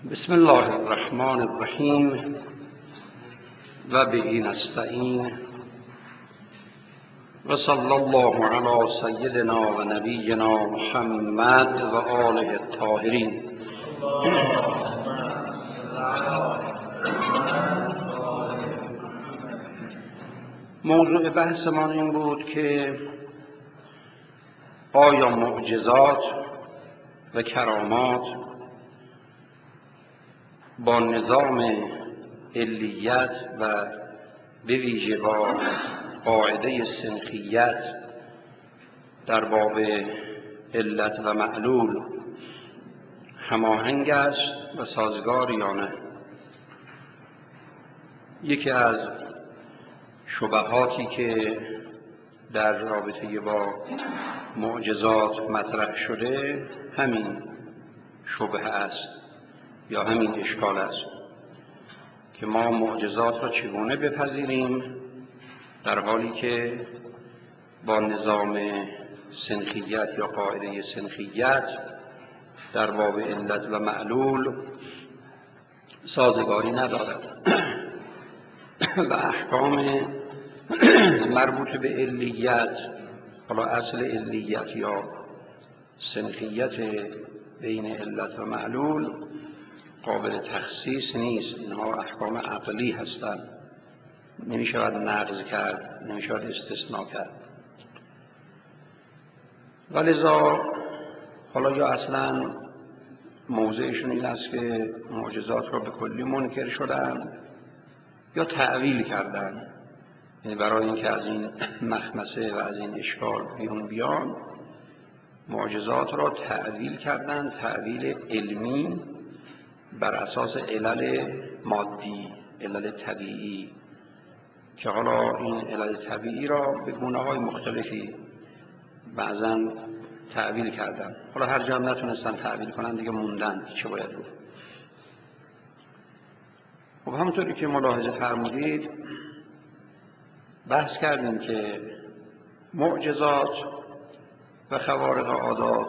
بسم الله الرحمن الرحیم و به نستعین و صلی الله علی سیدنا و نبینا محمد و آله الطاهرین. موضوع بحثمان این بود که آیا معجزات و کرامات با نظام علیت و به ویژه با قاعده سنخیت در باب علت و معلول هماهنگ است و سازگار یا نه؟ یکی از شبهاتی که در رابطه با معجزات مطرح شده همین شبهه است یا همین اشکال است که ما معجزات را چگونه بپذیریم در حالی که با نظام سنخیت یا قاعده سنخیت در باب علت و معلول سازگاری ندارد و احکام مربوط به علیت، حالا اصل علیت یا سنخیت بین علت و معلول قابل تخصیص نیست. اینها احکام عقلی هستند، نمیشود نقض کرد، نمیشود استثناء کرد. ولذا حالا یا اصلا موضعشون این است که معجزات را به کلی منکر شدن یا تعویل کردن، یعنی برای اینکه از این مخمسه و از این اشکال بیرون بیان معجزات را تعویل کردن، تعویل علمی بر اساس علل مادی، علل طبیعی، که حالا این علل طبیعی را به گونه‌های مختلفی بعضاً تعویل کردن. حالا هر جا نتونستن تعویل کنن دیگه موندن، چه باید بود؟ خب همونطوری که ملاحظه فرمودید بحث کردیم که معجزات و خوارق عادات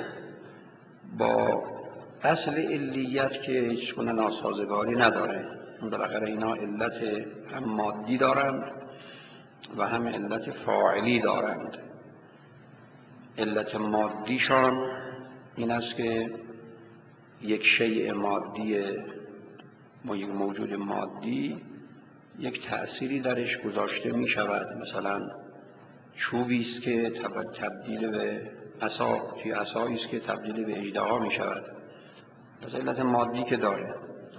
با اصل علیت که هیچ گونه ناسازگاری نداره. بالاخره اینا علت هم مادی دارند و هم علت فاعلی دارند. علت مادیشان این است که یک شیء مادی، یک موجود مادی یک تأثیری درش گذاشته می شود. مثلا چوبی است که تبدیل به عصا، عصایی است که تبدیل به اژدها می شود، پس علت مادی که داره.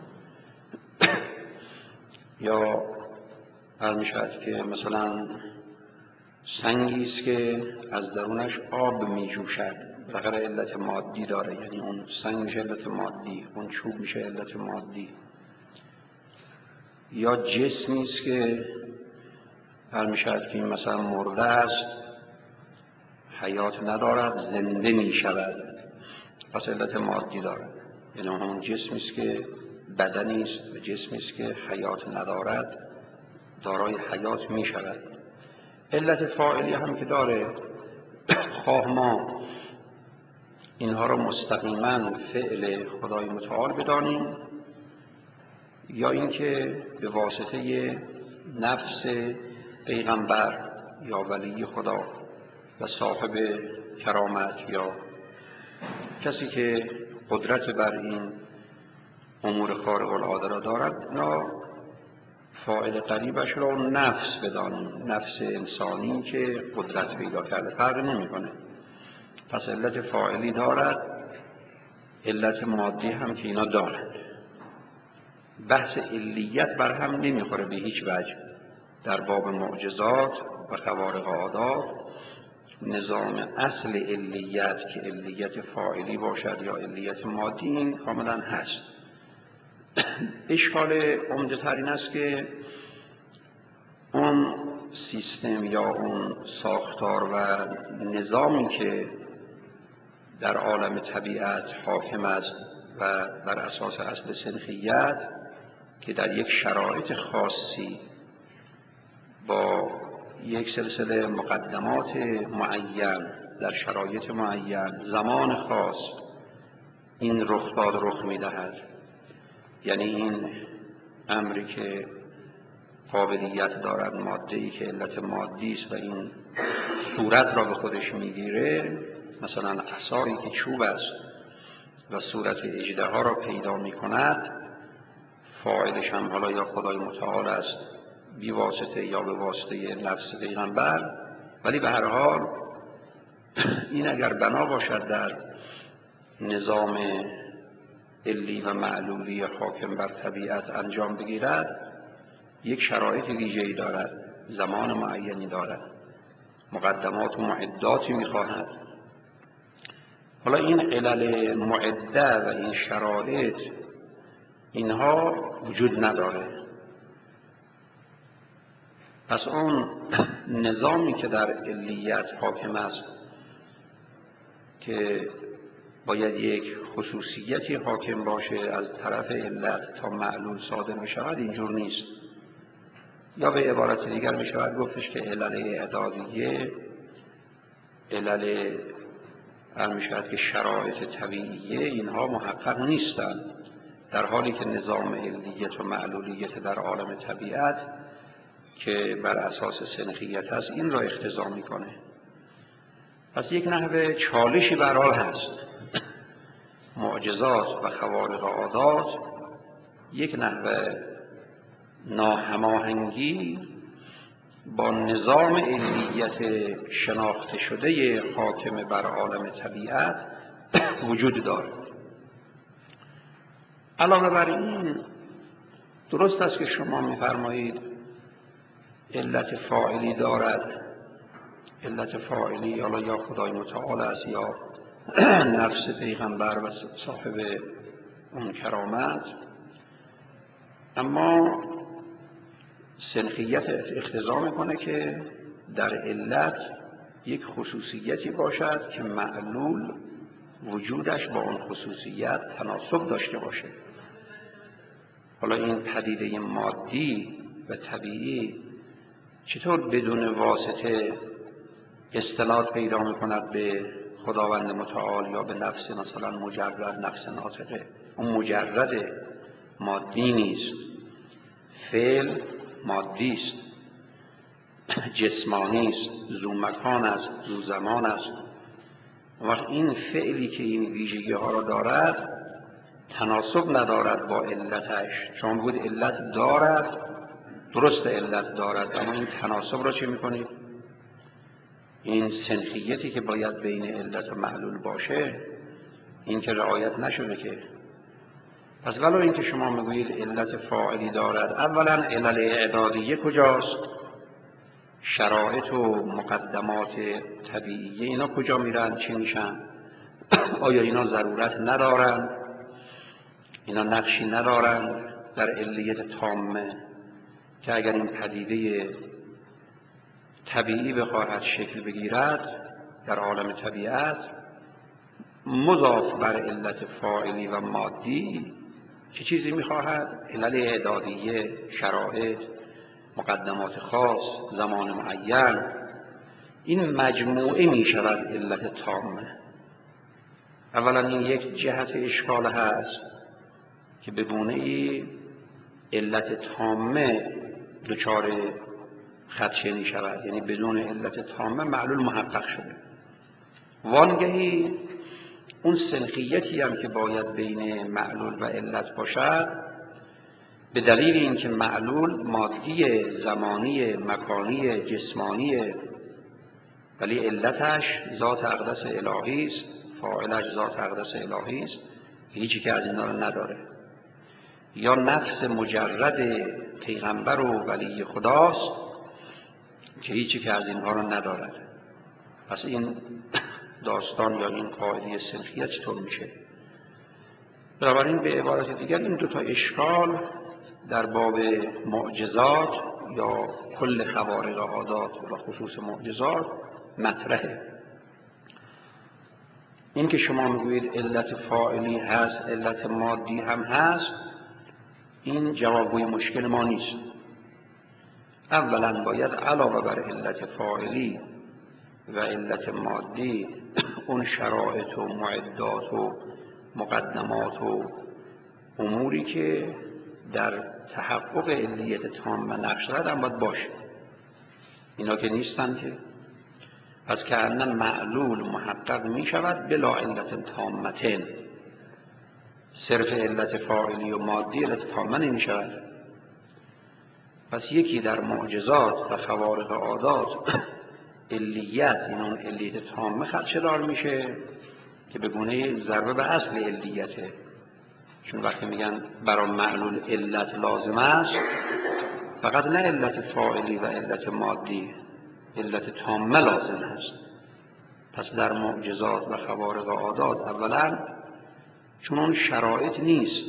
یا می شود که مثلا سنگی است که از درونش آب می جوشد، بالاخره علت مادی داره، یعنی اون سنگ میشه علت مادی، اون چوب میشه علت مادی. یا جسمی است که می شود که این مثلا مرده است، حیات ندارد، زنده می شود، پس علت مادی دارد، یعنی اون جسمی است که بدنی است و جسمی است که حیات ندارد دارای حیات می شود. علت فاعلی هم که داره، خواه ما اینها را مستقیما فعل خدای متعال بدانیم یا اینکه به واسطه نفس پیغمبر یا ولی خدا و صاحب کرامت یا کسی که قدرت بر این امور خارق العاده را دارد، نه فاعل قریبش را نفس بدانیم، نفس انسانی که قدرت پیدا کرده، فرق نمیکنه. پس علت فاعلی دارد، علت مادی هم که اینا دارد. بحث علیت بر هم نمیخوره به هیچ وجه. در باب معجزات و خوارق عادات نظام اصل علیت که علیت فاعلی باشد یا علیت مادی این کاملا هست. اشکال عمده تر این است که اون سیستم یا اون ساختار و نظامی که در عالم طبیعت حاکم است و بر اساس اصل سنخیت که در یک شرایط خاصی با یک سلسله مقدمات معین در شرایط معین زمان خاص این رخداد رخ می‌دهد یعنی این امری که قابلیت دارد، ماده‌ای که علت مادی است و این صورت را به خودش میگیره، مثلا عصایی که چوب است و صورت اژدها را پیدا میکند، فاعلش هم حالا یا خدای متعال است بی واسطه یا به واسطه نفس پیغمبر، ولی به هر حال این اگر بنا باشد در نظام علی و معلولی حاکم بر طبیعت انجام بگیرد، یک شرایط ویژه‌ای دارد، زمان معینی دارد، مقدمات و معداتی می‌خواهد. حالا این علل معده و این شرایط اینها وجود نداره. پس اون نظامی که در علیت حاکم است که باید یک خصوصیتی حاکم باشه از طرف علت تا معلول صادر بشود، اینجور نیست. یا به عبارت دیگر می شود گفتش که علل اعدادیه، علل می شود که شرایط طبیعیه، اینها محقق نیستند، در حالی که نظام علیت و معلولیت در عالم طبیعت که بر اساس سنخیت هست این را اقتضا میکنه. پس یک نحوه چالشی بر حال هست. معجزات و خوارق عادات یک نحوه ناهماهنگی با نظام علیت شناخته شده حاکم بر عالم طبیعت وجود دارد. علاوه بر این درست است که شما می‌فرمایید علت فاعلی دارد. علت فاعلی حالا یا خدای متعال است یا نفس پیغمبر و صاحب اون کرامت، اما سنخیت اقتضا میکنه که در علت یک خصوصیتی باشد که معلول وجودش با اون خصوصیت تناسب داشته باشه. حالا این پدیده مادی و طبیعی چطور بدون واسطه استناد پیدا میکند به خداوند متعال یا به نفس مثلا مجرد، نفس ناطقه؟ اون مجرد مادی نیست، فعل مادی است، جسمانی است، ذو مکان است، ذو زمان است. وقت این فعلی که این ویژگی ها را دارد تناسب ندارد با علتش. چون بود علت دارد، درست علت دارد، اما این تناسب را چه میکنید؟ این سنخیتی که باید بین علت و معلول باشه این که رعایت نشده که. پس ولو این که شما میگویید علت فاعلی دارد، اولا علل اعدادیه کجاست؟ شرایط و مقدمات طبیعیه اینا کجا میرن؟ چی میشن؟ آیا اینا ضرورت ندارن؟ اینا نقشی ندارن در علیت تامه که اگر این پدیده طبیعی بخواهد شکل بگیرد در عالم طبیعت، مضاف بر علت فاعلی و مادی چه چیزی میخواهد؟ علل اعدادیه، شرایط، مقدمات خاص، زمان معین. این مجموعه میشود علت تامه. اولا این یک جهت اشکال هست که به گونه‌ای علت تامه دچار خدشه می شود، یعنی بدون علت تامه معلول محقق شده. وانگهی اون سنخیتی هم که باید بین معلول و علت باشد، به دلیل اینکه معلول مادی، زمانی، مکانی، جسمانی، ولی علتش ذات اقدس الهی است، فاعلش ذات اقدس الهی است، هیچی که از اینا رو نداره. یا نفس مجرد پیغمبر و ولی خداست که هیچی که از اینها رو ندارد. پس این داستان یا این قاعده سنخیت چطور میشه؟ بنابراین به عبارت دیگر این دو تا اشکال در باب معجزات یا کل خوارق عادات و خصوص معجزات مطرحه. این که شما میگویید علت فاعلی هست، علت مادی هم هست، این جوابگوی مشکل ما نیست. اولا باید علاوه بر علت فاعلی و علت مادی اون شرایط و معدات و مقدمات و اموری که در تحقق علیت تامه نقش دارد هم باید باشه. اینا که نیستن که پس که ان معلول محقق می شود بلا علت تامتن، صرف علت فاعلی و مادی علت تامه نمی شود. پس یکی در معجزات و خوارق عادات علیت، این اون علیت تامه خدشه‌دار میشه که به گونه ضربه به اصل علیته. چون وقتی میگن برای معلول علت لازم است، فقط نه علت فاعلی و علت مادی، علت تامه لازم است. پس در معجزات و خوارق عادات اولا چون اون شرایط نیست،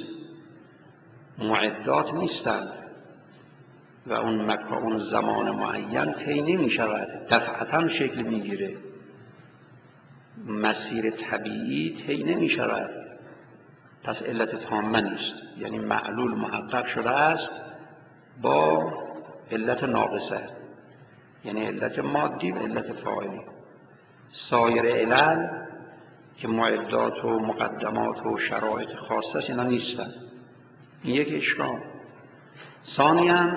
معدات نیستند و اون زمان معین طی نمی شود، دفعتاً شکل میگیره، مسیر طبیعی طی نمی شود. پس علت تامه نیست، یعنی معلول محقق شده است با علت ناقصه، یعنی علت مادی و علت فاعلی. سایر علل که معدات و مقدمات و شرایط خاصه اینا نیستن. این یک اشکال. ثانیاً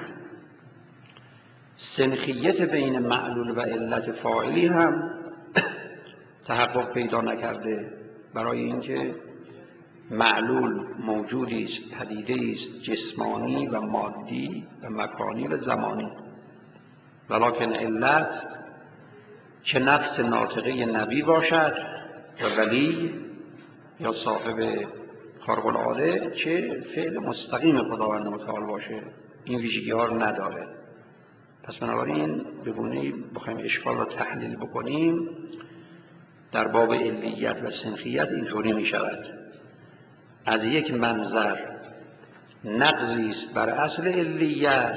سنخیت بین معلول و علت فاعلی هم تحقق پیدا نکرده، برای اینکه معلول موجودی است، پدیده است جسمانی و مادی و مکانی و زمانی، ولکن علت چه نفس ناطقه نبی باشد و ولی یا صاحب خارق العاده، چه فعل مستقیم خداوند متعال باشه، این ویژگی ها رو نداره. پس بنابراین به گونه‌ای بخوایم اشکال رو تحلیل بکنیم در باب علیت و سنخیت اینطوری می شود: از یک منظر نقضی است بر اصل علیت،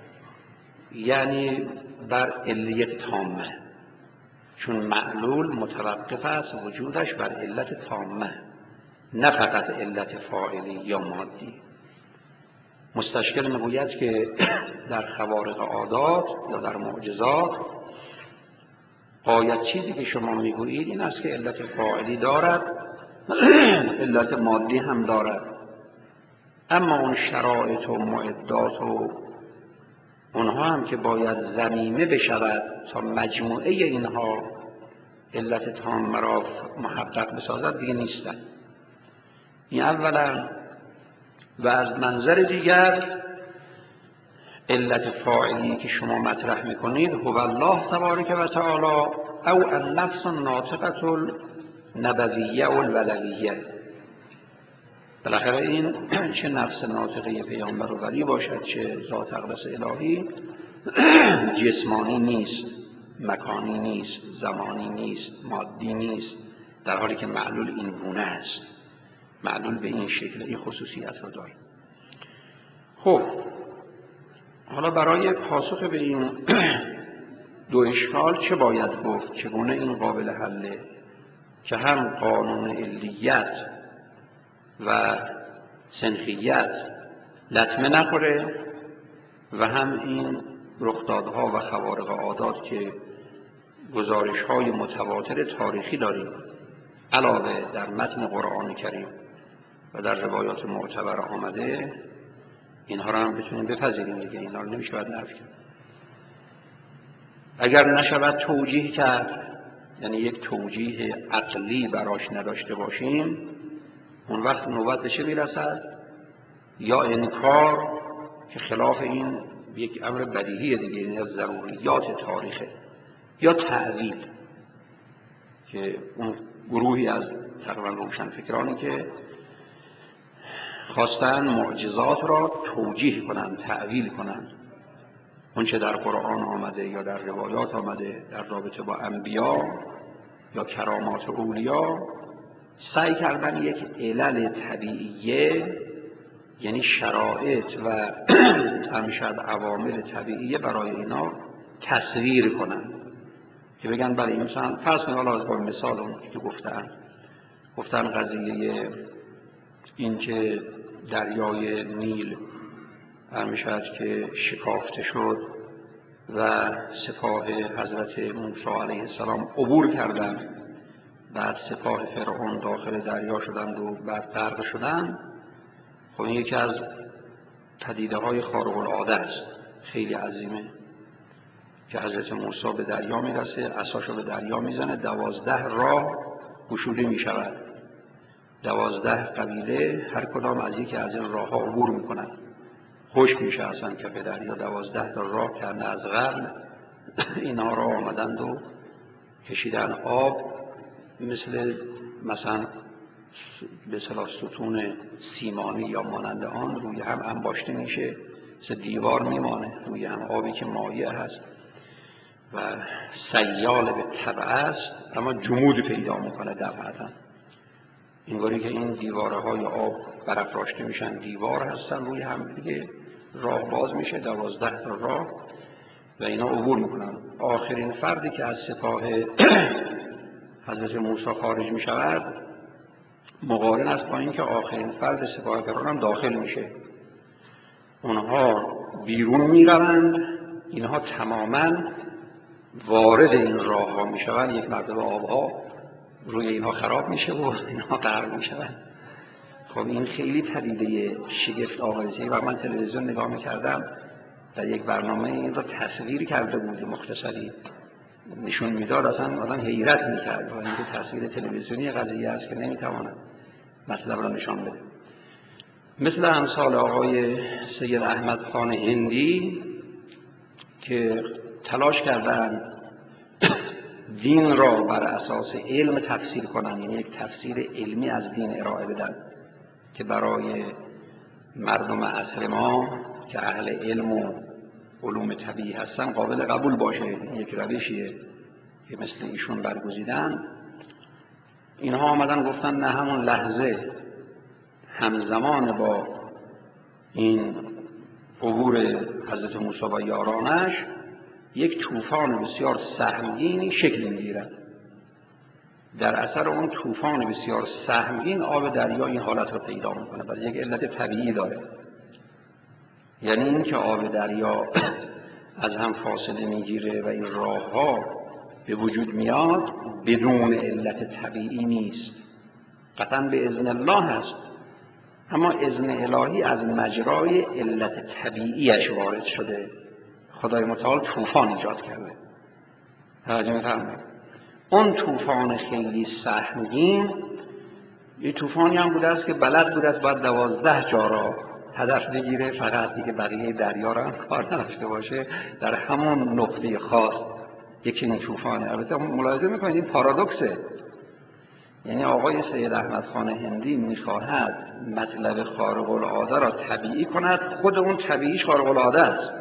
یعنی بر علیت تامه، چون معلول متوقف است وجودش بر علت تامه، نه فقط علت فاعلی یا مادی. مستشکل میگوید که در خوارق عادات یا در معجزات غایت چیزی که شما میگویید این است که علت فاعلی دارد، علت مادی هم دارد، اما اون شرایط و معدات و اونها هم که باید ضمیمه بشود تا مجموعه اینها علت تامه را محقق بسازد دیگه نیستن. این اولا. و از منظر دیگر علت فاعلی که شما مطرح میکنید هو الله تبارک و تعالی او النفس الناطقه النبویه و الولویه. بالاخره این چه نفس ناطقه پیامبر و ولی باشد چه ذات اقدس الهی جسمانی نیست، مکانی نیست، زمانی نیست، مادی نیست، در حالی که معلول این گونه است. معلول به این شکل این خصوصیت رو داره. خب حالا برای پاسخ به این دو اشکال چه باید گفت؟ چگونه این قابل حله که هم قانون علیت و سنخیت لطمه نخوره و هم این رخدادها و خوارق عادات که گزارش‌های متواتر تاریخی داریم علاوه در متن قرآن کریم و در روایات معتبر آمده، اینها را هم بتونیم بپذیریم دیگه. اینها رو نمیشه باید نفی کرد. اگر نشود توجیه کرد، یعنی یک توجیه عقلی براش نداشته باشیم، اون وقت نوبت به چه میرسد؟ یا انکار که خلاف این یک امر بدیهی دیگه، یعنی از ضروریات تاریخه، یا تعویل که اون گروهی از تقریبا روشنفکرانی که خواستن معجزات را توجیه کنند، تعویل کنند، اون چه در قرآن آمده یا در روایات آمده در رابطه با انبیا یا کرامات اولیا، سعی کردن یک علل طبیعیه، یعنی شرایط و همیشه عوامل طبیعیه برای اینا تصویر کنند که بگن برای مثلا فرض کنید، حالا از با مثال اون که گفتن قضیه این که دریای نیل همیشه که شکافته شد و سپاه حضرت موسی علیه السلام عبور کردند، بعد سپاه فرعون داخل دریا شدند و بعد غرق شدند. خب این یکی از پدیده های خارق العاده است، خیلی عظیمه، که حضرت موسی به دریا میرسه، عصاشو به دریا میزنه، 12 راه گشوده میشود، 12 قبیله هر کدام از یکی از این راه ها عبور میکنن، خشک میشه اصلا که به دریا 12 تا راه کرده از قبل اینا را آمدند و کشیدن. آب مثلا به اصطلاح ستون سیمانی یا مانند آن روی هم انباشته میشه، مثل دیوار میمانه روی هم، آبی که مایع هست و سیال به طبع است اما جمود پیدا میکنه دفعتا، اینگاری که این دیواره های آب برافراشته میشن، دیوار هستن روی هم دیگه، راه باز میشه، 12 تا راه و اینا عبور میکنن. آخرین فردی که از سپاه حضرت موسی خارج میشود مقارن است با اینکه آخرین فرد سپاه فرعون هم داخل میشه. اونها بیرون میروند، اینها تماما وارد این راه ها میشوند، یک مرتبه آبها روی اینها خراب میشه و اینها غرق میشوند. خب این خیلی پدیده شگفت آوریه و من تلویزیون نگاه میکردم، در یک برنامه این را تصویر کرده بود، مختصری نشون میداد، اصلا آدم حیرت میکرد و اینکه تصویر تلویزیونی قضیه است که نمیتواند مطلب را نشان بده. مثل امثال آقای سید احمد خان هندی که تلاش کردن دین را بر اساس علم تفسیر کنند، یعنی یک تفسیر علمی از دین ارائه بدن که برای مردم عصر ما که اهل علم و علوم طبیعی هستن قابل قبول باشه. یک روشیه که مثل ایشون برگزیدن. اینها آمدن گفتن نه همون لحظه همزمان با این عبور حضرت موسی و یارانش یک طوفان بسیار سهمگینی شکل می‌گیرد. در اثر اون طوفان بسیار سهمگین آب دریا این حالت رو پیدا میکنه و یک علت طبیعی داره، یعنی این که آب دریا از هم فاصله میگیره و این راه ها به وجود میاد بدون علت طبیعی نیست، قطعا به اذن الله هست، اما اذن الهی از مجرای علت طبیعیش وارد شده. خدای متعال طوفان ایجاد کرده. توجه می‌فرمایید؟ اون طوفان خیلی سهمگین یه طوفانی هم بوده است که بلد بوده است باید 12 جا را هدف بگیره، فقط دیگه بقیه دریا را هم کار نداشته باشه در همون نقطه خاص. یکی این طوفانه. البته ملاحظه میکنید این پارادوکسه، یعنی آقای سید احمد خان هندی میخواهد مطلب خارق العاده را طبیعی کند، خود اون طبیعیش خارق العاده است.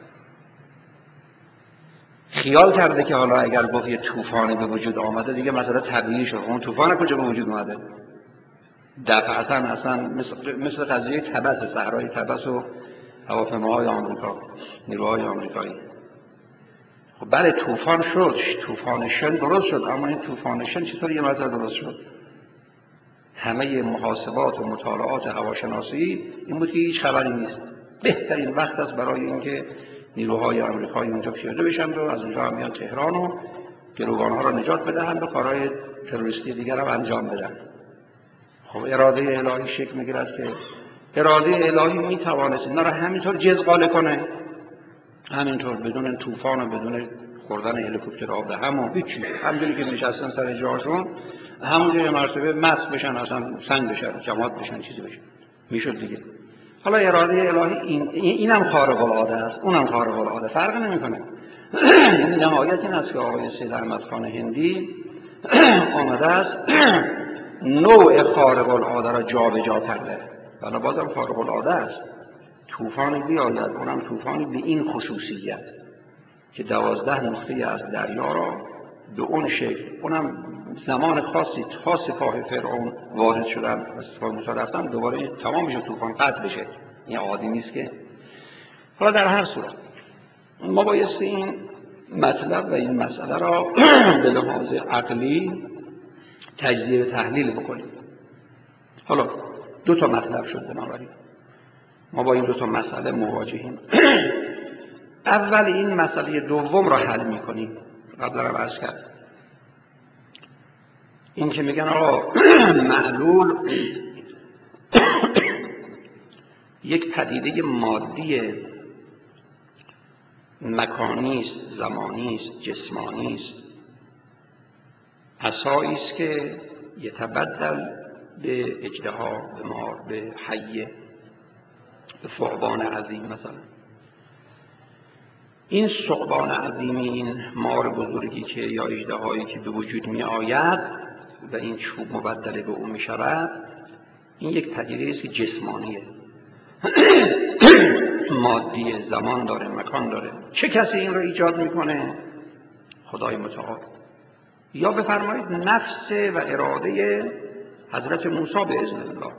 خیال کرده که حالا اگر گفت یه طوفانی به وجود آمده دیگه مسئله طبیعی شد. اون طوفان کجا به وجود اومده؟ دفعتا اصلا مثل قضیه تبس، صحرای تبس و هواپیماهای آمریکا، نیروهای آمریکایی. خب بله طوفان شد، طوفان شن درست شد، اما این طوفان شن چطور یه مرتبه درست شد؟ همه محاسبات و مطالعات هواشناسی این بود که هیچ خبری نیست. بهترین وقت است برای اینکه نیروهای آمریکایی اونجا پیاده بشن و از اونجا هم بیان تهران و گروگان‌ها را نجات بدهند و کارهای تروریستی دیگر هم انجام بدن. خب اراده الهی شکل میگیرد که اراده الهی میتوانست اینا را همینطور جزغاله کنه، همینطور بدون طوفان و بدون خوردن هلیکوپتر آب هم و هیچی، همونجوری که نشستن سر جاشون همونجوری مرتبه مست بشن، اصلا سنگ بشن، جماعت بشن، چیزی بشن، میشد دیگه. حالا اراده الهی اینم خارق العاده است، اونم خارق العاده، فرق نمیکنه. یعنی نهایت این است که آقای سید احمد خان هندی آمده است نوع خارق العاده را جابجا کرده، ولی بازم خارق العاده است. طوفانی بیاید، اونم طوفانی به این خصوصیت که 12 نقطه از دریا را به اون شکل، اونم زمان خاصی تا سپاه فرعون وارد شدن و سپاه موسی رفتن دوباره تمام بشه، طوفان قطع بشه. این عادی نیست که. حالا در هر صورت ما بایستی این مطلب و این مسئله را به لحاظ عقلی تجزیه و تحلیل بکنیم. حالا دو تا مطلب شد، بنابراین ما با این دو تا مسئله مواجهیم. اول این مسئله دوم را حل میکنیم. قبلا هم عرض کردم این که میگن آقا معلول یک پدیده مادی مکانی است، زمانی است، جسمانی است، عصایی است که یتبدل به اژدها، به مار، به حیه، به ثعبان عظیم. مثلا این ثعبان عظیم، این مار بزرگی که یا اژدهایی که به وجود می آید و این چوب مبدل به او می شود، این یک پدیده است که جسمانیه، مادیه، زمان داره، مکان داره. چه کسی این رو ایجاد میکنه؟ خدای متعال. یا بفرمایید نفس و اراده حضرت موسی به اذن الله.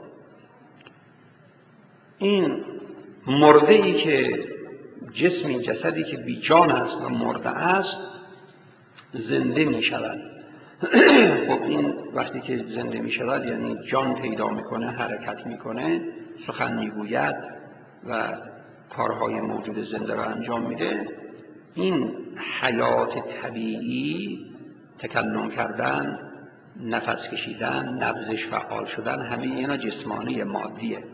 این مرده ای که جسمی، جسدی که بی جان است و مرده است، زنده می شود. خب این وقتی که زنده می شود یعنی جان پیدا میکنه، حرکت میکنه، سخن میگوید و کارهای موجود زنده را انجام میده. این حیات طبیعی، تکلم کردن، نفس کشیدن، نبضش فعال شدن، همه اینا جسمانی، مادیه.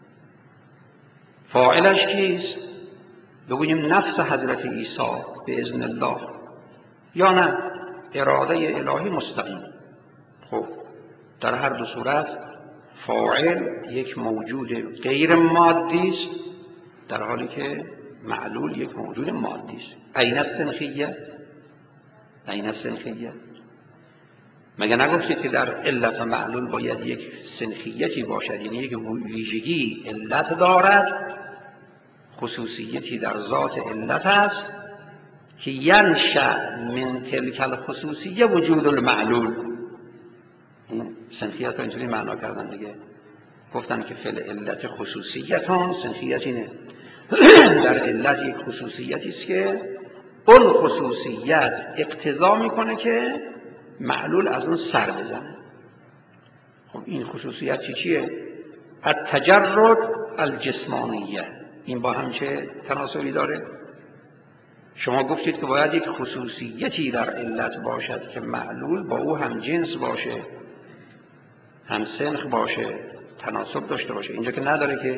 فاعلش کیست؟ بگوییم نفس حضرت عیسی به اذن الله، یا نه اراده الهی مستقیم. خب در هر دو صورت فاعل یک موجود غیر مادی است، در حالی که معلول یک موجود مادی است. عین السنخیه، عین السنخیه. مگه نگفتید که در علت و معلول باید یک سنخیتی باشد، یعنی یک ویژگی علت دارد، خصوصیتی در ذات علت است که ینشأ من تلک الخصوصیه وجود المعلول. این سنخیت رو اینجوری معنا کردن دیگه، گفتن که فل علت خصوصیتان، سنخیت اینه در علت یک خصوصیتی است که اون خصوصیت اقتضا میکنه که معلول از اون سر بزنه. خب این خصوصیت چیه؟ التجرد الجسمانیه. این با هم چه تناسبی داره؟ شما گفتید که باید یک خصوصیتی در علت باشد که معلول با او هم جنس باشه، هم سنخ باشه، تناسب داشته باشه. اینجا که نداره که.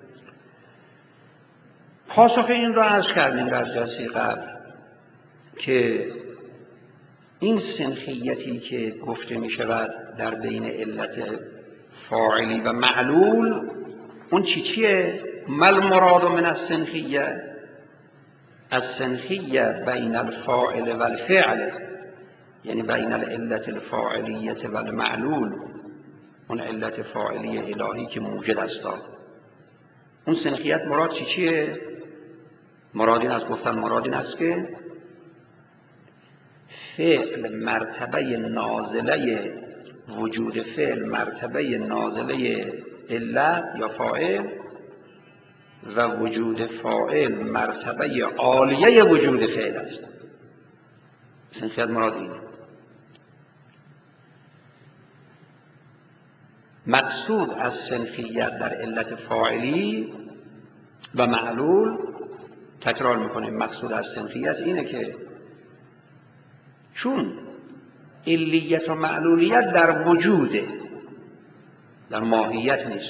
پاسخ این رو عرض کردیم در جلسه قبل که این سنخیتی که گفته می شود در بین علت فاعلی و معلول، اون چیه؟ مل مراد من السنخیه؟ السنخیه بین الفاعل و الفعل، یعنی بین العلت الفاعلیه و المعلول، اون علت فاعلی الهی که موجد است. اون سنخیت مراد چیه؟ مراد این است، گفتن مراد این است که فعل مرتبه نازله، وجود فعل مرتبه نازله علت یا فاعل، و وجود فاعل مرتبه عالیه وجود فعل است. سنخیت مراد اینه. مقصود از سنخیت در علت فاعلی و معلول، تکرار میکنه، مقصود از سنخیت اینه که چون علیت و معلولیت در وجوده، در ماهیت نیست.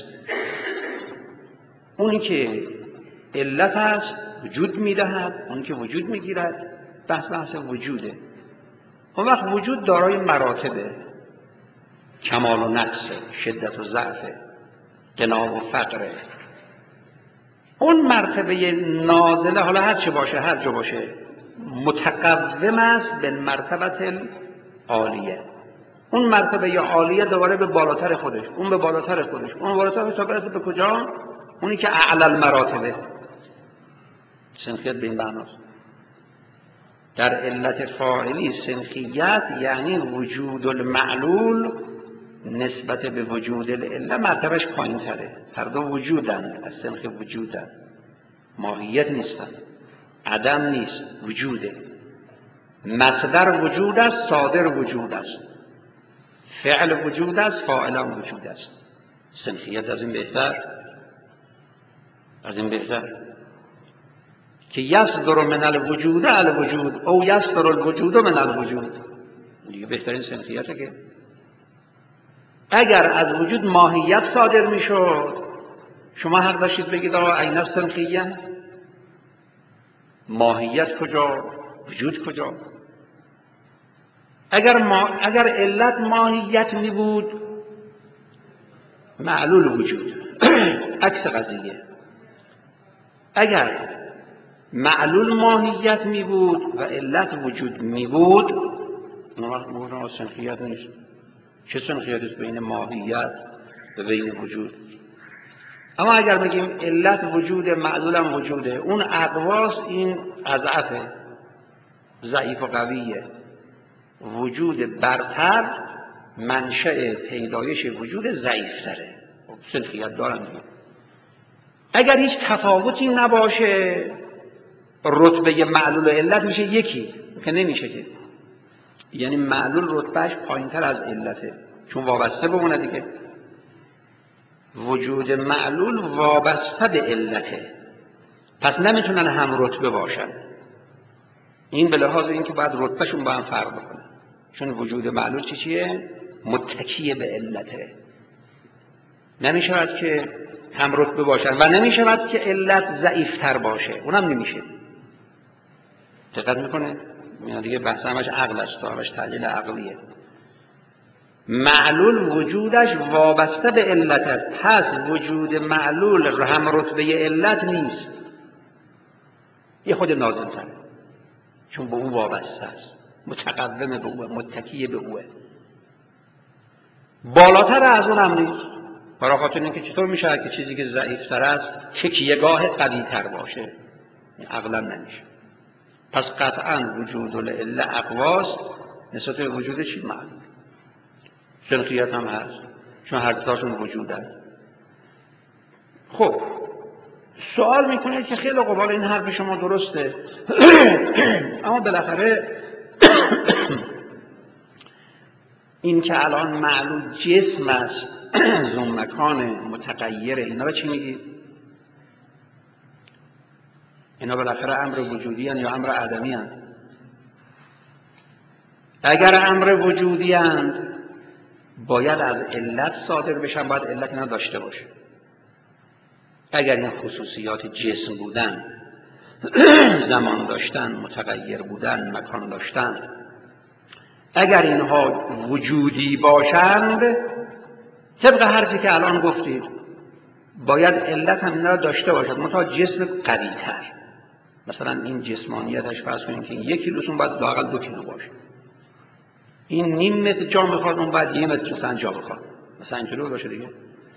اونی که علت است وجود میدهد، اونی که وجود میگیرد بحث وجوده. اون وقت وجود دارای مراتبه، کمال و نقص، شدت و ضعف، غنا و فقر. اون مرتبه نازله، حالا هر چه باشه، هر جا باشه، متقوم است به مرتبه عالیه. اون مرتبه عالیه دوباره به بالاتر خودش، اون به بالاتر خودش، اون بالاتر تا برسه به کجا؟ اونی که اعلی المراتبه. سنخیت به این معناست. در علت فاعلی سنخیت یعنی وجود المعلول نسبت به وجود العله مرتبهش پایین تره. هر دو وجودن، از سنخ وجودن، ماهیت نیستن، عدم نیست، وجوده. مصدر وجود است، صادر وجود است، فعل وجود است، فاعل وجود است. سنخیت از این بهتر، از این بهتر که یصدر من الوجود الوجود او یصدر الوجود من الوجود. دیگه بهترین سنخیته که اگر از وجود ماهیت صادر میشد، شما حق داشتید بگید آقا عین السنخیه، ماهیت کجا، وجود کجا؟ اگر علت ماهیت می بود معلول وجود عکس قضیه. اگر معلول ماهیت می بود و علت وجود می بود، اون وقت موضوع سنخیت نیست. چه سنخیتی است بین ماهیت و بین وجود؟ اما اگر بگیم علت وجود، معلولم وجوده، اون اقواس این اضعفه، ضعیف و قویه. وجود برتر منشأ پیدایش وجود ضعیفتره. سنخیت دارن دیگه. اگر هیچ تفاوتی نباشه رتبه معلول و علت میشه یکی، که نمیشه که. یعنی معلول رتبهش پایینتر از علته، چون وابسته به اونه دیگه. وجود معلول وابسته به علته، پس نمیتونن هم رتبه باشن. این به لحاظ اینکه باید رتبهشون با هم فرق بکنه، چون وجود معلول چیه؟ متکی به علته. نمیشود که هم رتبه باشن و نمیشود که علت ضعیفتر باشه، اونم نمیشه. دقت میکنه؟ اینا دیگه بحث همش عقل است، همش تحلیل عقلیه. معلول وجودش وابسته به علت، پس وجود معلول هم رتبه علت نیست، یه خود نازل‌تره، چون به او وابسته است، متقوم به او، متکی به اوه. بالاتر از اون هم نیست، برای خاطر اینکه چطور میشه که چیزی که ضعیفتر است تکیه‌گاه قوی‌تر باشه؟ عقلا نمیشه. پس قطعا وجود العله اقواس نسبت به وجود چی؟ معلول. سنخیت هم هست، چون هر دوتاشون وجود هست. خب سوال میکنید که خیلی قبال این حرف شما درسته اما بالاخره این که الان معلول جسم است زوم مکان متغیره، اینا رو چی میگید؟ اینا بالاخره امر وجودی هن یا امر عدمی هن؟ اگر امر وجودی هن باید از علت صادر بشن، باید علت اینا داشته باشه. اگر این خصوصیات جسم بودن، زمان داشتن، متغیر بودن، مکان داشتن، اگر اینها وجودی باشند، طبق حرفی که الان گفتید باید علت هم اینا داشته باشد، منتها جسم قوی تر. مثلا این جسمانیتش فرض کنید که 1 کیلوشون باید لااقل 2 کیلو باشه. این نیم متر جا میخواد، اون باید 1 متر مثلا جا بخواد، مثلا اینطوری باشه دیگه.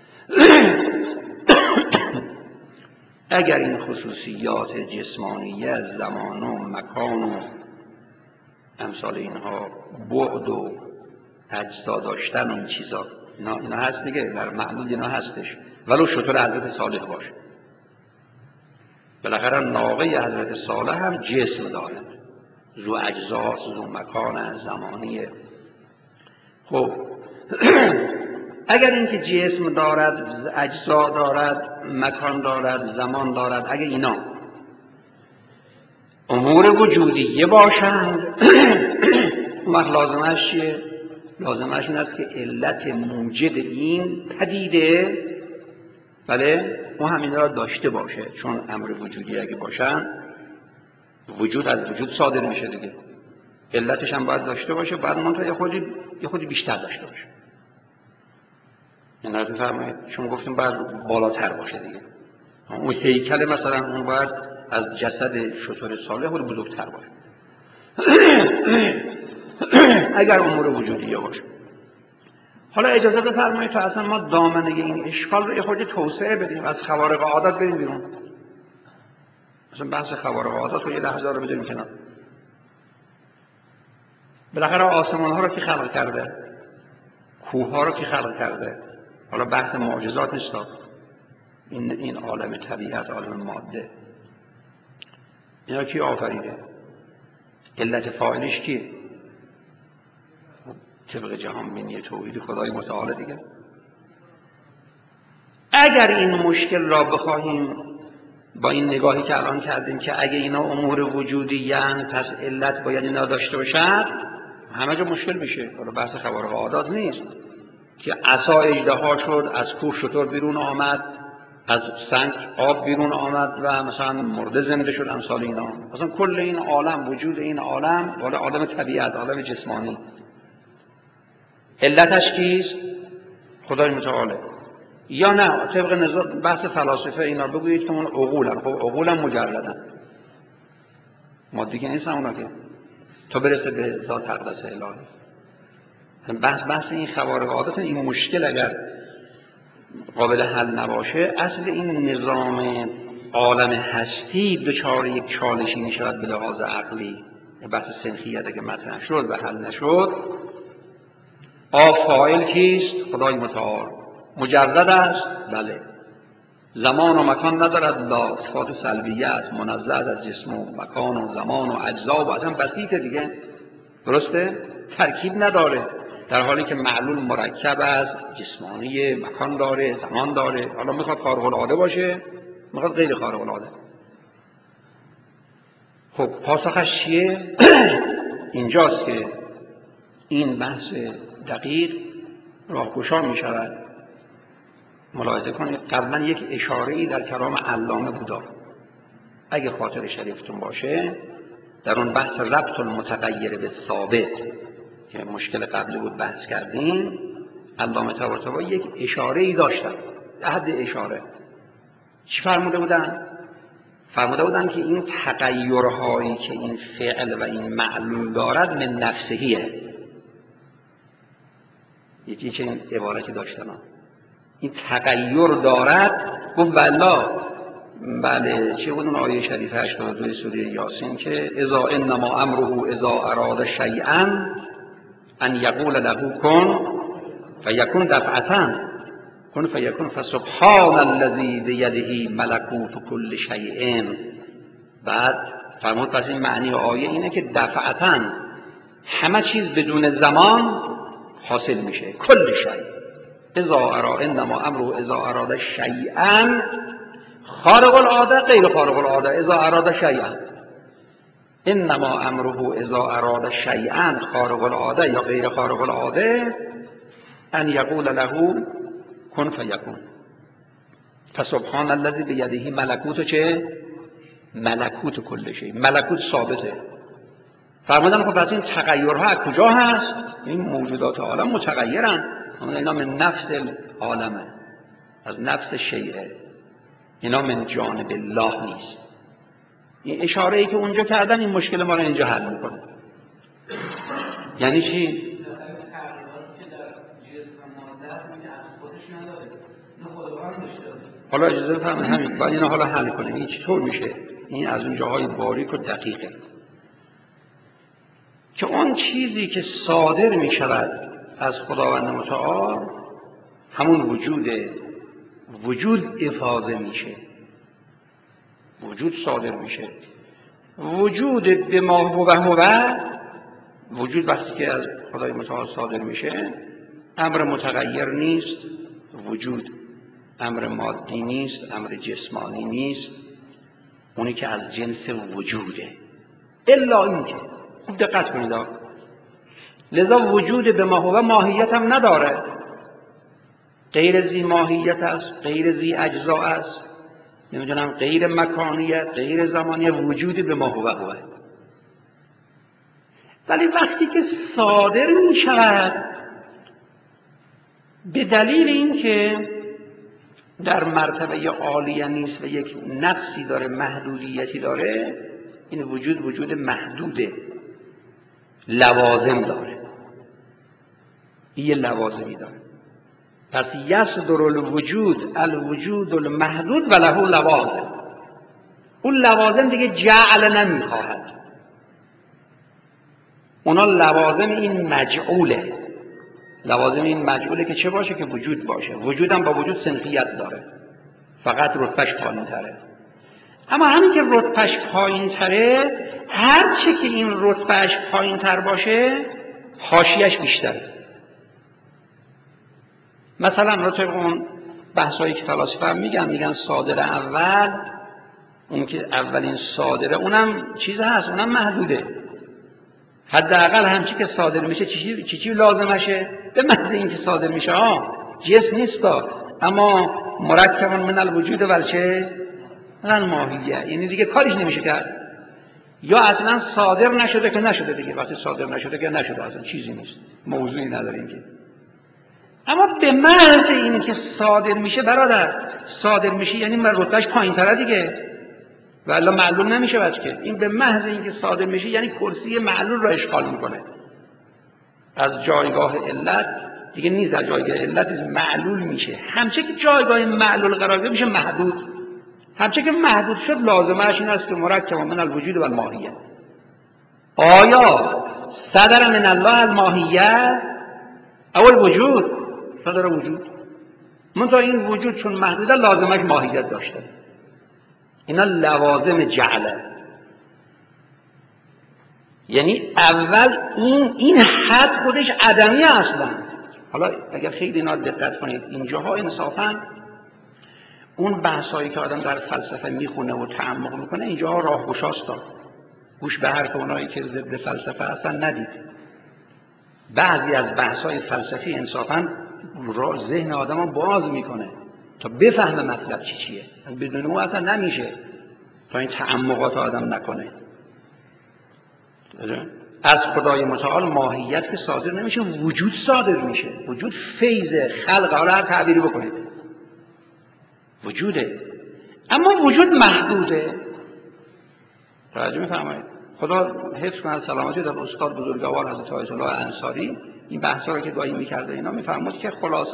اگر این خصوصیات جسمانیت، زمان و مکان و امثال اینها، بعد و اجزا داشتن و این چیزا، اینا هست دیگه، در معلول اینا هستش، ولو شطور حضرت صالح باشه. بالاخره ناقه حضرت صالح هم جسم داره، ذو اجزاست، ذو مکان زمانیه. خب اگر اینکه جسم دارد، اجزا دارد، مکان دارد، زمان دارد، اگر اینا امور وجودیه باشند اون وقت لازمش چیه؟ لازمش این است که علت موجد این پدیده بله اون همین را داشته باشه، چون امر وجودی اگه باشن وجود از وجود صادر میشه دیگه، علتش هم باید داشته باشه، بعد منطقه یه خودی بیشتر داشته باشه. این رو بفرمایید، چون گفتیم باید بالاتر باشه دیگه. اون هیکل مثلا اون باید از جسد شتر صالح خود بزرگتر باشه اگر امور وجودیه باشه. حالا اجازه بفرمایید تا اصلا ما دامنه این اشکال رو یه خورده توسعه بدیم، از خوارق عادات بریم بیرون. مثلا بحث خوارق عادات رو یه لحظه رو بذاریم کنار. بالاخره آسمان ها رو کی خلق کرده؟ کوه ها رو کی خلق کرده؟ حالا بحث معجزات نیست، این عالم طبیعت، عالم ماده، اینا کی آفریده؟ علت فاعلش کیه؟ طبق جهان بینی توحید خدای متعال دیگه. اگر این مشکل را بخواهیم با این نگاهی که الان کردیم که اگه اینا امور وجودی هستند پس علت باید اینا داشته باشد، همه جا مشکل میشه. حالا بحث خوارق عادات نیست که عصا اژدها شد، از کوه شتر بیرون آمد، از سنگ آب بیرون آمد و مثلا مرده زنده شد، امثال اینا. مثلا کل این عالم، وجود این عالم، ولی عالم طبیعت، عالم جسمانی، علتش کیست؟ خدای متعاله. یا نه طبق نظام بحث فلاسفه اینا بگویید که اون عقولن. خب عقولن مجردن، مادی که نیستن اونا که تا برسه به ذات اقدس الهی. بحث این خوارق عادت، این مشکل اگر قابل حل نباشه، اصل این نظام عالم هستی دچار یک چالشی می شود به لحاظ عقلی. بحث سنخیت که مطرح شد و حل نشد، فاعل کیست؟ خدای متعال. مجرد است؟ بله. زمان و مکان ندارد، لا. صفات سلبیه است، منزه از جسم و مکان و زمان و اجزا و اصلا بسیطه دیگه، درسته؟ ترکیب نداره، در حالی که معلول مرکب است، جسمانی، مکان داره، زمان داره. حالا میخواد خارق العاده باشه، میخواد غیر خارق العاده. خب پاسخش چیه؟ اینجاست که این بحث دقیق راهگشا می شود. ملاحظه کنید قبلا یک اشاره‌ای در کلام علامه بودا، اگه خاطر شریفتون باشه، در اون بحث ربط المتغیر به ثابت که مشکل قبلی بود بحث کردیم، علامه طباطبایی یک اشاره‌ای داشتن، حد اشاره. چی فرموده بودن؟ فرموده بودن که این تغییرهایی که این فعل و این معلول دارد من نفسهیه. یکی چه این عبارتی داشتن، این تغییر دارد. گفت بله چه بود اون آیه شریفه 82 سوره یاسین که اذا انما امره اذا اراد شیئا ان یقول له کن فیکون، دفعتا کن فیکون، فسبحان الذی بیده ملکوت کل شیء. بعد فرمود پس این معنی آیه اینه که دفعتا همه چیز بدون زمان حاصل میشه، کل شیء. انما امره اذا اراد شیئا، خارق العاده غیر خارق العاده. اذا اراد شیئا، انما امره اذا اراد شیئا، خارق العاده یا غیر خارق العاده، ان یقول له کن فیکون. فسبحان الذی بیده ملکوت چه؟ ملکوت کل شیء. ملکوت ثابته. فرمودن خب پس این تغییرها از کجا هست؟ این موجودات عالم متغیرن، اینا من نفس العالمه، از نفس شیئه، اینا من جانب الله نیست. این اشاره ای که اونجا کردن این مشکل ما رو اینجا حل میکنه. یعنی چی؟ حالا اجازه بفرمایید همین باید اینا حالا حل کنیم. این چطور میشه؟ این از اون جاهای باریک و دقیقه که اون چیزی که صادر میشود از خداوند متعال، همون وجود افاضه میشه، وجود صادر میشه. وجود به ما هو، وجود وقتی که از خدای متعال صادر میشه امر متغیر نیست. وجود امر مادی نیست، امر جسمانی نیست، اونی که از جنس وجوده. الا این که خوب دقت کنید، لذا وجود به ما هو ماهیت هم نداره، غیر زی ماهیت است، غیر زی اجزا است، نمیدونم غیر مکانیت، غیر زمانیت. وجودی به ما هو. ولی وقتی که صادر می شود به دلیل اینکه در مرتبه عالیه نیست و یک نقصی داره، محدودیتی داره، این وجود محدوده، لوازم داره، این لوازمی داره. پس یصدر الوجود المحدود و له لوازم. اون لوازم دیگه جعل نمیخواهد، اونا لوازم این مجعوله. لوازم این مجعوله که چه باشه؟ که وجود باشه. وجودم با وجود سنخیت داره، فقط رتبهش پایین تره. اما همین که رتبهش پایین تره، هر چه که این رتبهش پایین تر باشه حاشیه‌اش بیشتره. مثلا رو طبق اون بحثایی که فلاسفه میگن صادر اول، اون که اولین صادره، اونم چیز هست، اونم محدوده. حداقل همچی که صادر میشه چی لازمشه؟ به محض این که صادر میشه جسم نیست، اما مرکب من الوجود ولچه من الماهیه، یعنی دیگه کاریش نمیشه کرد. یا اصلا صادر نشده که نشده دیگه، وقتی صادر نشده که نشده، اصلا چیزی نیست، موضوعی نداریم که. اما به محض اینه که صادر میشه برادر، صادر میشه یعنی رتبهش پایین‌تره دیگه، والا معلول نمیشه بس که. این به محض اینکه صادر میشه یعنی کرسی معلول رو اشغال میکنه، از جایگاه علت دیگه نیست، در جایگاه علت معلول میشه. همچه که جایگاه معلول قرار گرفت میشه محدود، همچه که محدود شد لازمش این است که مرکب من الوجود و الماهیه. آیا صدر من الله الماهیه او الوجود؟ صدر وجود. منتها این وجود چون محدوده لازمش ماهیت داشته. اینا لوازم جعله، یعنی اول این حد خودش عدمی اصلا. حالا اگر خیلی اینا دقت کنید اینجاها انصافا اون بحثایی که آدم در فلسفه میخونه و تعمق میکنه اینجاها راهگشاست، گوش به حرف اونایی که ضد فلسفه اصلا ندید. بعضی از بحثای فلسفی انصافا ذهن آدم رو باز میکنه تا بفهمه مطلب چیه، بدون اون اصلا نمیشه تا این تعمقات آدم نکنه. از خدای متعال ماهیت که صادر نمیشه، وجود صادر میشه. وجود فیض خلق، حالا هر تعبیری بکنید وجوده، اما وجود محدوده. توجه میفرمایید؟ خدا حفظ کنه سلامتی در استاد بزرگوار حضرت آیت الله انصاری این بحثا رو که گاهی میکرده اینا میفرمود که خلاصه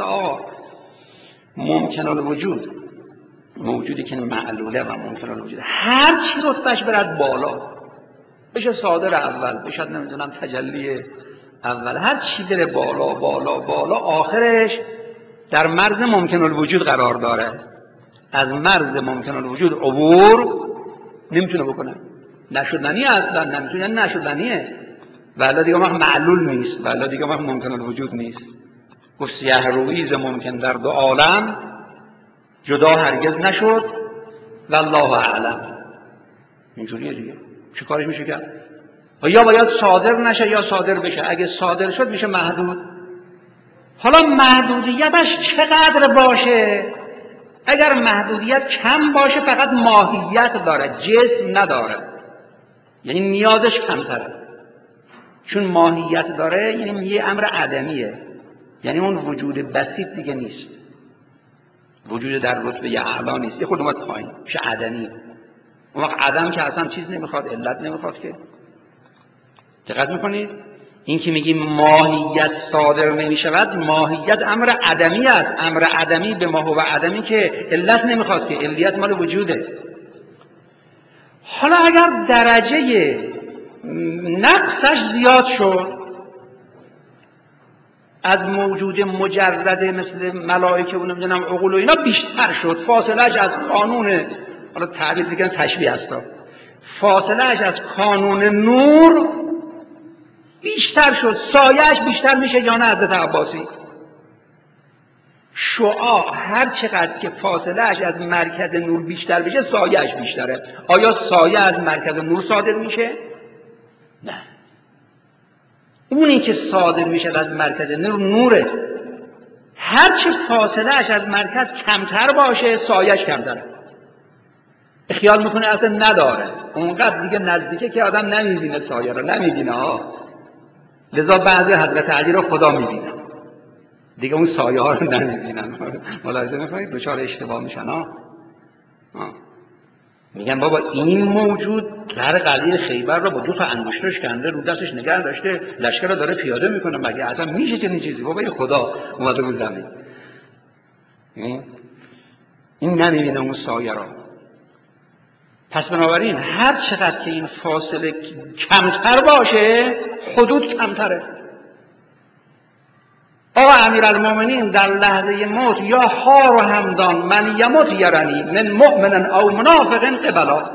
ممکن الوجود، موجودی که معلوله و ممکن الوجود، هر چی رتبهش برد بالا، بشه صادر اول، بشه نمیدونم تجلی اول، هر چی بره بالا بالا بالا، آخرش در مرز ممکن الوجود قرار داره. از مرز ممکن الوجود عبور نمیتونه بکنه، نشدنی اصلا نمیتونه، یعنی نشدنیه، ولی دیگه ما معلول نیست، ولی دیگه ما ممکن الوجود نیست. گفت سیه رویز ممکن در دو عالم جدا هرگز نشد والله اعلم. اینجوریه دیگه، چه کارش میشه کرد؟ یا باید صادر نشه یا صادر بشه. اگه صادر شد میشه محدود. حالا محدودیتش چقدر باشه؟ اگر محدودیت کم باشه فقط ماهیت داره، جسم نداره، یعنی نیازش کمتره. چون ماهیت داره یعنی یه امر عدمیه، یعنی اون وجود بسیط دیگه نیست، وجود در رتبه اعلا نیست، یه خود اومد پایین میشه عدمی. اون وقت عدم که اصلا چیز نمیخواد، علت نمیخواد که. دقت میکنید؟ این که میگیم ماهیت صادر نمیشود، ماهیت امر عدمی است. امر عدمی به ما هو عدمی که علت نمیخواد که، علیت مال وجوده. حالا اگر درجه نقصش زیاد شد، از موجود مجرده مثل ملائکه و نمیدونم عقول و اینا بیشتر شد، فاصلهش از قانون، حالا تعبیر دیگه تشبیه است، فاصلهش از کانون نور بیشتر شد، سایه‌اش بیشتر میشه یا نه؟ حضرت عباسی شعاع هر چقدر که فاصله‌اش از مرکز نور بیشتر بشه سایه‌اش بیشتره. آیا سایه از مرکز نور صادر میشه؟ نه، اونی که صادر میشه از مرکز نور نوره. هر چه فاصله‌اش از مرکز کمتر باشه سایه‌اش کمتره. خیال میکنه اصلا نداره، اونقدر دیگه نزدیکه که آدم نمیبینه سایه رو، نمیبینه لذا بعضی حضرت علی رو خدا میبینن دیگه، اون سایه ها رو نمیبینن. ملاحظه میکنید؟ دچار اشتباه میشن. میگن بابا این موجود در قلعه خیبر رو با 2 تا انگشتش کنده، رو دستش نگه داشته، لشکر رو داره پیاده میکنه، مگه اصلا میشه چنین چیزی؟ بابا این خدا اومده بود زمین. این نمیبینه اون سایه رو. پس بنابراین هر چقدر که این فاصله کمتر باشه حدود کمتره. آقا امیرالمومنین در لحظه موت یا حار و همدان من یموت یرنی من مؤمن او منافق قبلا.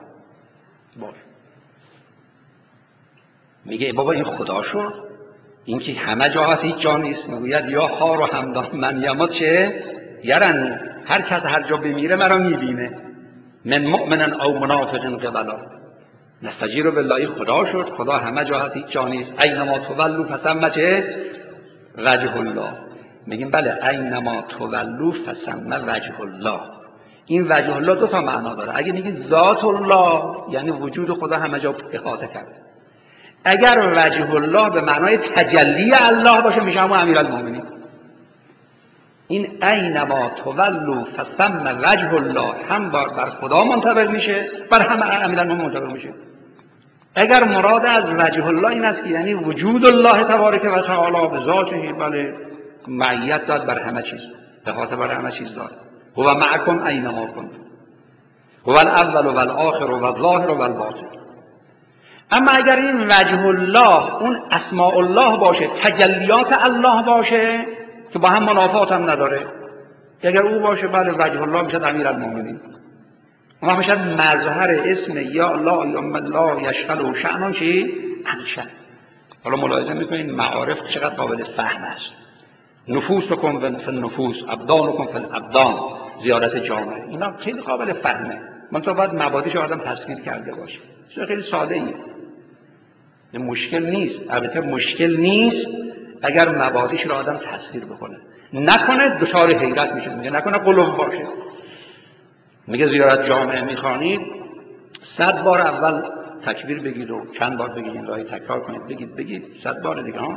میگه بابا این خدا شد، این که همه جا هیچ جا نیست. میگوید یا حار و همدان من یموت چه یرنی، هر کس هر جا بمیره مرا میبینه. من مؤمن او منافق قبلا، نستجیر بالله خدا شد، خدا همه جا هست هیچ جا نیست. اینما تولوا فثم وجه الله. میگیم بله اینما تولوا فثم وجه الله. این وجه الله دو تا معنا داره. اگه میگید ذات الله یعنی وجود خدا همه جا احاطه کرده. اگر وجه الله به معنای تجلی الله باشه میشه همون امیرالمومنین. این اینما تولوا فثم وجه الله هم بر خدا منطبق میشه، بر همه امیرالمومنین منطبق میشه. اگر مراد از وجه الله این است که یعنی وجود الله تبارک و تعالی به ذاته، بله معیت داد بر همه چیز، احاطه بر همه چیز داره. هو معکم اینما کنتم هو الاول و الاخر و الظاهر و الباطن. اما اگر این وجه الله اون اسماء الله باشه، تجلیات الله باشه که با هم منافات هم نداره، اگر او باشه بله وجه الله میشه امیرالمومنین. اما میشه مظهر اسم یا الله یا الله یشغل و شأن چی؟ انشأ. حالا ملاحظه میکنید معارف چقدر قابل فهم است. نفوسکم فی النفوس، ابدانکم فی الابدان، زیارت جامعه، اینا خیلی قابل فهمه. منتها باید مبادیش آدم تصویر کرده باشه. چیز خیلی ساده ایه. مشکل نیست. البته مشکل نیست اگر مبادیش رو آدم تصویر بکنه. نکنه دچار حیرت میشه. میگه نکنه قلوب باشه. میگه زیارت جامعه میخوانید 100 بار اول تکبیر بگید و چند بار بگید این راهی تکرار کنید، بگید 100 بار دیگه ها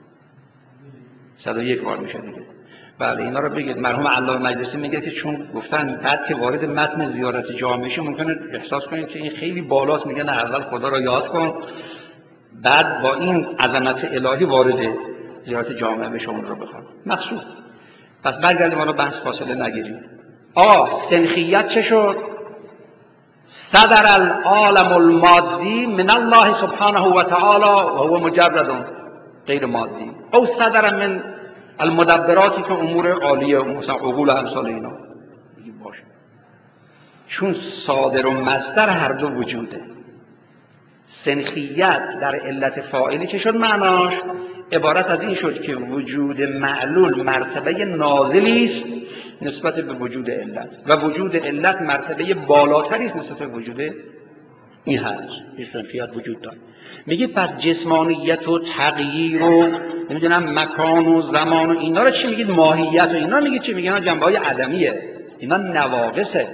101 بار میشه دیگه. بله اینا رو بگید. مرحوم علامه مجلسی میگه که چون گفتن بعد که وارد متن زیارت جامعه شه ممکنه احساس کنید که این خیلی بالاست، میگه نه اول خدا رو یاد کن بعد با این عظمت الهی وارد زیارت جامعه بشه اون رو بخوان. مقصود پس برگردیم حالا بحث فاصله نگیریم. سنخیت چه شد؟ صدر العالم المادی من الله سبحانه و تعالی و هو مجرد غیر مادی او صدر من المدبراتی که امور عالیه مثلا عقول امثال اینا باشه. چون صادر و مصدر هر دو وجوده. سنخیت در علت فاعلی چه شد معناش؟ عبارت از این شد که وجود معلول مرتبه نازلی است نسبت به وجود علت و وجود علت مرتبه بالاتری است نسبت به وجود این هست. این سنخیت وجود داره. میگه پس جسمانیت و تغییر و نمیدونم مکان و زمان و اینا رو چی میگید؟ ماهیت و اینا میگید چی؟ میگن جنبه‌های عدمیه، اینا نواقصه.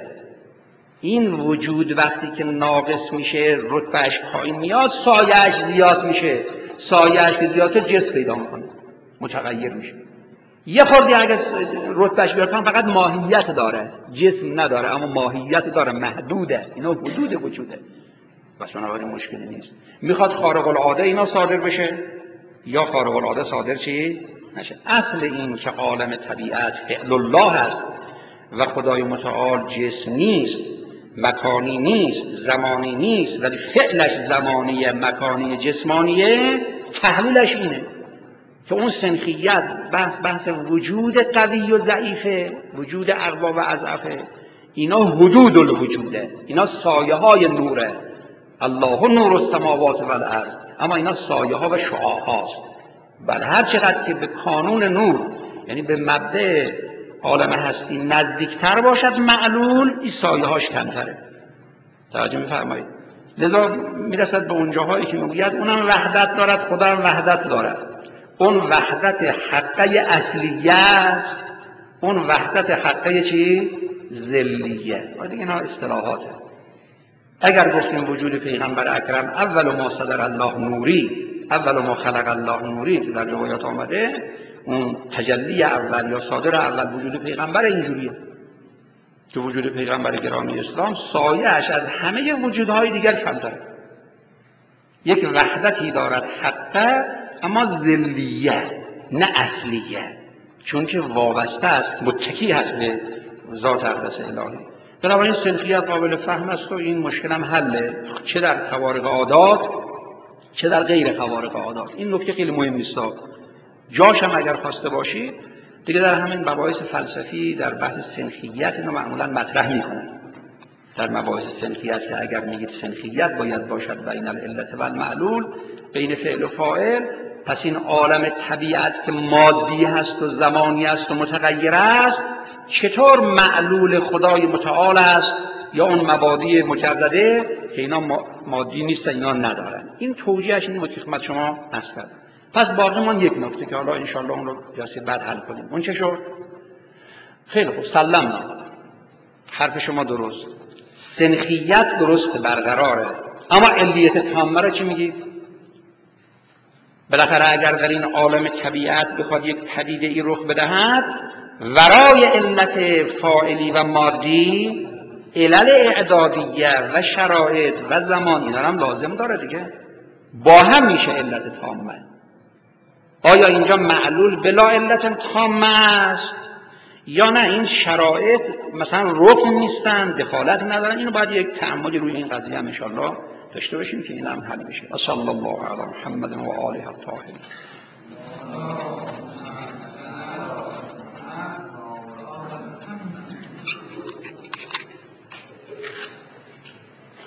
این وجود وقتی که ناقص میشه رتبهش پایین میاد سایه‌اش زیاد میشه، سایه‌اش که زیاد جسم پیدا میکنه متغیر میشه. یه خوردی اگه رتبهش بیاد فقط ماهیت داره جسم نداره اما ماهیت داره محدوده. اینا حدود وجوده بس بنابراین مشکلی نیست. میخواد خارق العاده اینا صادر بشه یا خارق العاده صادر چی نشه. اصل این که عالم طبیعت فعل الله است و خدای متعال جسم نیست، مکانی نیست، زمانی نیست، ولی فعلش زمانیه، مکانی، جسمانیه. تحلیلش اینه که اون سنخیت بحث وجود قوی و ضعیفه، وجود اقوا و اضعفه. اینا حدود الوجوده، اینا سایه های نوره. الله نور السماوات و الارض. اما اینا سایه ها و شعاع هاست. بله هر چقدر که به کانون نور یعنی به مبدأ عالم هستی نزدیکتر باشد معلول، این سایه هاش کمتره. توجه می‌فرمایید؟ لذا میرسد به اونجاهایی که میگوید اونم وحدت دارد، خدا هم وحدت دارد. اون وحدت حقه اصلیه است، اون وحدت حقه چی؟ ذلیه. و دیگه اینا اصطلاحاته. اگر گفتیم وجود پیغمبر اکرم اول ما صدر الله نوری، اول ما خلق الله نوری که در روایات آمده، اون تجلی اول یا صادر اول وجود پیغمبر اینجوریه که وجود پیغمبر گرامی اسلام سایه‌اش از همه وجودهای دیگر کمتره. یک وحدتی دارد حقه اما ذلیه نه اصلیه، چون که وابسته است، متکی هست به ذات اقدس الهی. بنابراین سنخیت قابل فهم است و این مشکل هم حله، چه در خوارق عادات چه در غیر خوارق عادات. این نکته خیلی مهم است. جاش هم اگر خواسته باشی دیگه در همین مباحث فلسفی در بحث سنخیت اینو معمولا مطرح میکنن. در مباحث سنخیت که اگر میگید سنخیت باید باشد بین العلت و المعلول، بین فعل و فاعل، پس این عالم طبیعت که مادی هست و زمانی است و متغیر است چطور معلول خدای متعال است یا اون مبادی مجرده که اینا مادی نیست، اینا ندارن. این توجیهش این که خدمت شما هست. پس باقی من یک نکته که حالا انشالله اون رو جلسه بعد حل کنیم. اون چه شد؟ خیلی خوب، سلمنا، حرف شما درست، سنخیت درست برقراره، اما علیت تامه رو چی میگید؟ بالاخره اگر در این عالم طبیعت بخواد یک پدیده ای رخ بدهد، ورای علت فاعلی و مادی علل اعدادیه و شرایط و زمان اینا هم لازم داره دیگه، با هم میشه علت تامه. آیا اینجا معلول بلا علت تامه است یا نه این شرایط مثلا رکن نیستن، دخالت ندارن؟ اینو باید یک تأملی روی این قضیه هم انشالله داشته باشیم که این هم حل بشه. صلی الله علی محمد و آله الطاهرین.